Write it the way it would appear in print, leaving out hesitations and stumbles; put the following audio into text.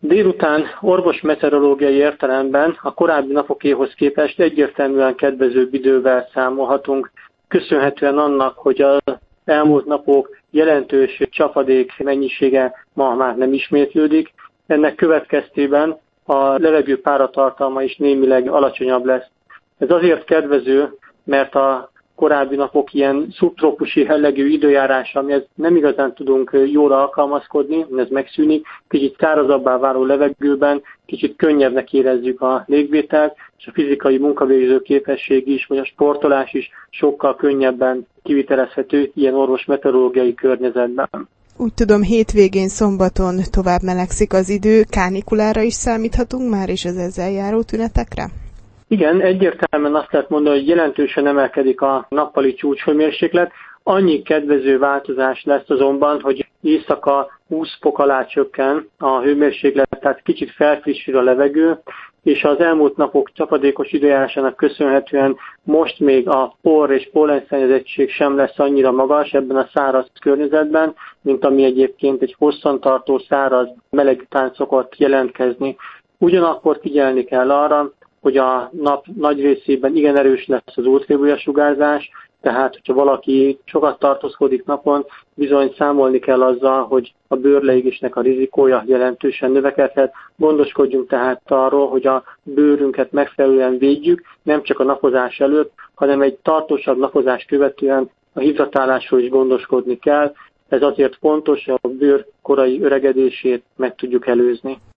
Délután orvos-meteorológiai értelemben a korábbi napokéhoz képest egyértelműen kedvezőbb idővel számolhatunk, köszönhetően annak, hogy az elmúlt napok jelentős csapadék mennyisége ma már nem ismétlődik. Ennek következtében a levegő páratartalma is némileg alacsonyabb lesz. Ez azért kedvező, mert a korábbi napok ilyen szubtrópusi jellegű időjárása, amihez nem igazán tudunk jól alkalmazkodni, ez megszűnik, kicsit szárazabbá váló levegőben, kicsit könnyebbnek érezzük a légvételt, és a fizikai munkavégző képesség is, vagy a sportolás is sokkal könnyebben kivitelezhető ilyen orvos-meteorológiai környezetben. Úgy tudom, hétvégén, szombaton tovább melegszik az idő, kánikulára is számíthatunk már, és az ezzel járó tünetekre? Igen, egyértelműen azt lehet mondani, hogy jelentősen emelkedik a nappali csúcshőmérséklet. Annyi kedvező változás lesz azonban, hogy éjszaka 20 fok alá csökken a hőmérséklet, tehát kicsit felfrissül a levegő, és az elmúlt napok csapadékos időjárásának köszönhetően most még a por és pollenszennyezettség sem lesz annyira magas ebben a száraz környezetben, mint ami egyébként egy hosszantartó száraz meleg után szokott jelentkezni. Ugyanakkor figyelni kell arra, hogy a nap nagy részében igen erős lesz az ultraviolet sugárzás, tehát hogyha valaki sokat tartózkodik napon, bizony számolni kell azzal, hogy a bőrleégésnek a rizikója jelentősen növekedhet. Gondoskodjunk tehát arról, hogy a bőrünket megfelelően védjük, nem csak a napozás előtt, hanem egy tartósabb napozás követően a hidratálásról is gondoskodni kell. Ez azért fontos, hogy a bőr korai öregedését meg tudjuk előzni.